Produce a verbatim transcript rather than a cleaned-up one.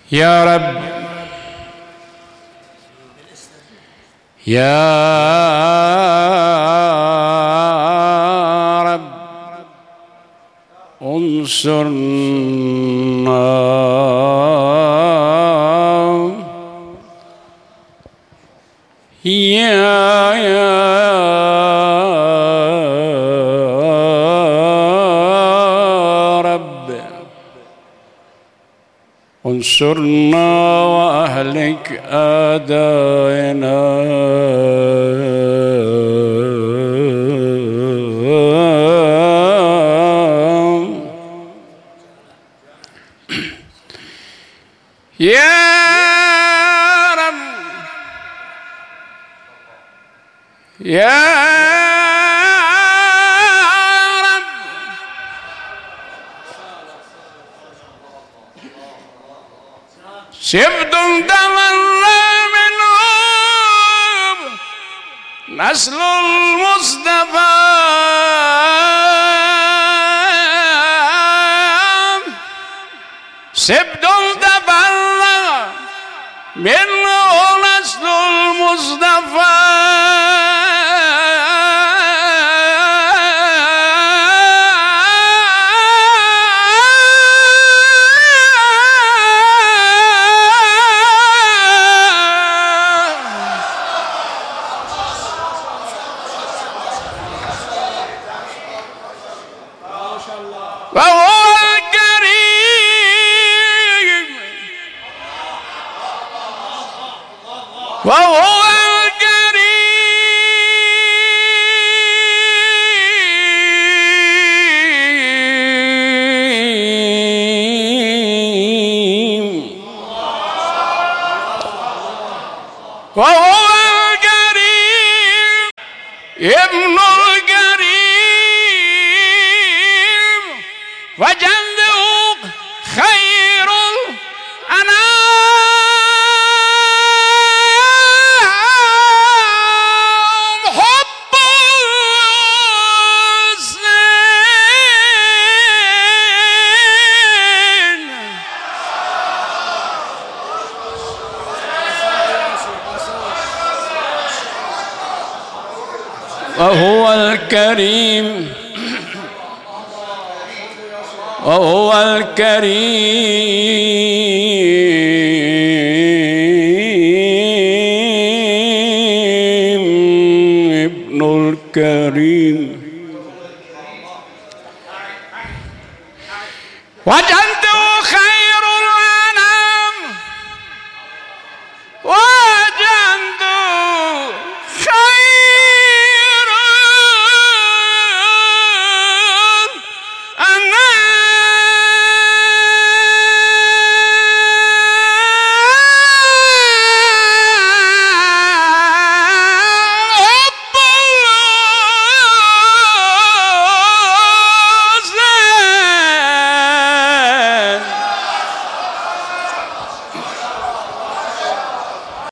يا رب يا رب انصرنا يا يا رب انصرنا واهلك اعدائنا يا رب يا رب سبت تولى منهم نسل المصطفى سبت تولى منه نسل المصطفى وهو الكريم وهو الكريم وهو الكريم ابن الكريم وجنده خير الأنام حب الحسين وهو الكريم وهو الكريم